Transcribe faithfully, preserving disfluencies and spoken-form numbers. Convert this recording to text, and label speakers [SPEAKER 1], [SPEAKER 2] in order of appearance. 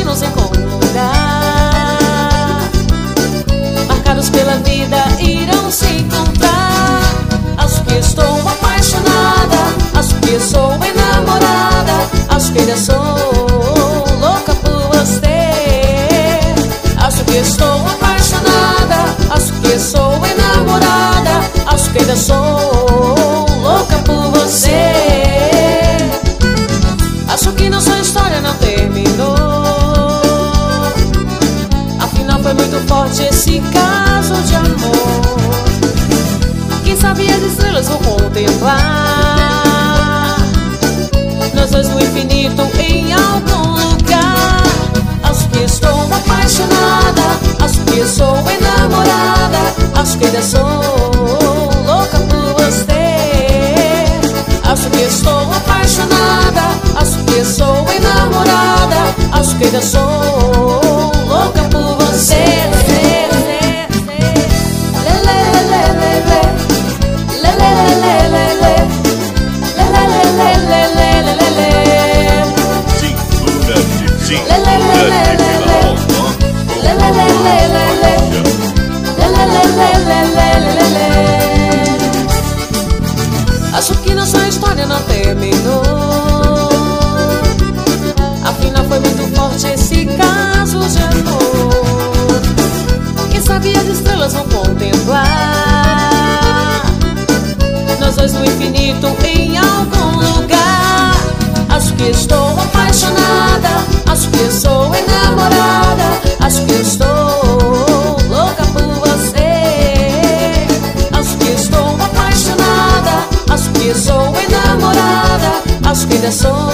[SPEAKER 1] destinos em comum lugar, marcados pela vida, irão se encontrar. Acho que estou apaixonada, acho que sou enamorada, acho que ainda sou louca por você. Acho que estou apaixonada, acho que sou enamorada, acho que ainda sou louca por você. Acho que nossa história não terminou, afinal foi muito forte esse caso de amor. Quem sabe as estrelas vão contemplar nós dois no infinito em algum lugar. Acho que estou apaixonada, acho que sou enamorada, acho que ainda sou louca por você. Acho que estou apaixonada, acho que sou enamorada, acho que ainda sou louca por você. Acho que nossa história não terminou, afinal foi muito forte esse caso de amor. Quem sabe as estrelas vão contemplar nós dois no infinito em algum lugar. Acho que estou apaixonada, acho que sou enamorada, acho que estou louca por você. Acho que estou apaixonada, acho que sou enamorada, acho que ainda sou